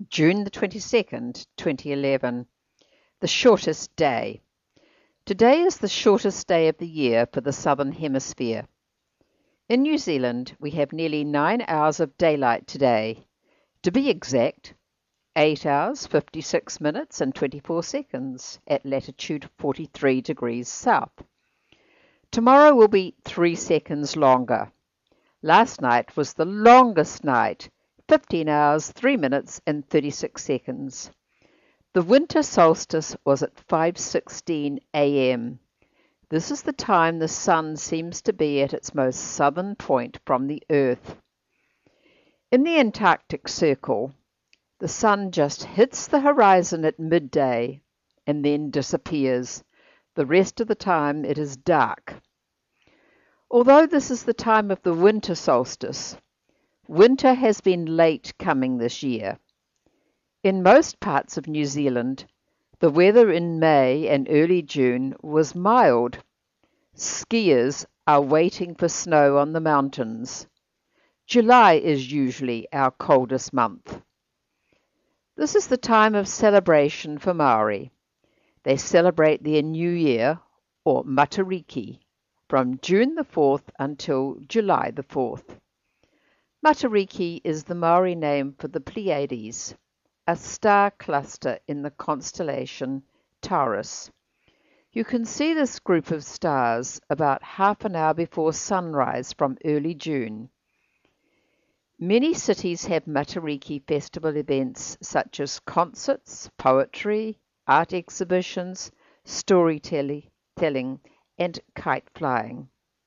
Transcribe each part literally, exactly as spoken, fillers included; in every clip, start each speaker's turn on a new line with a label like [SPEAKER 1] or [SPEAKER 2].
[SPEAKER 1] June the twenty-second, twenty eleven. The shortest day. Today is the shortest day of the year for the Southern Hemisphere. In New Zealand, we have nearly nine hours of daylight today. To be exact, eight hours, fifty-six minutes and twenty-four seconds at latitude forty-three degrees south. Tomorrow will be three seconds longer. Last night was the longest night, fifteen hours, three minutes and thirty-six seconds. The winter solstice was at five sixteen a m This is the time the sun seems to be at its most southern point from the earth. In the Antarctic Circle, the sun just hits the horizon at midday and then disappears. The rest of the time it is dark. Although this is the time of the winter solstice, winter has been late coming this year. In most parts of New Zealand, the weather in May and early June was mild. Skiers are waiting for snow on the mountains. July is usually our coldest month. This is the time of celebration for Maori. They celebrate their new year, or Matariki, from June the fourth until July the fourth. Matariki is the Maori name for the Pleiades, a star cluster in the constellation Taurus. You can see this group of stars about half an hour before sunrise from early June. Many cities have Matariki festival events such as concerts, poetry, art exhibitions, storytelling, and kite flying.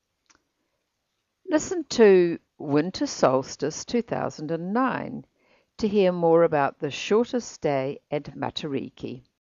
[SPEAKER 1] Listen to Winter Solstice two thousand nine to hear more about the shortest day and Matariki.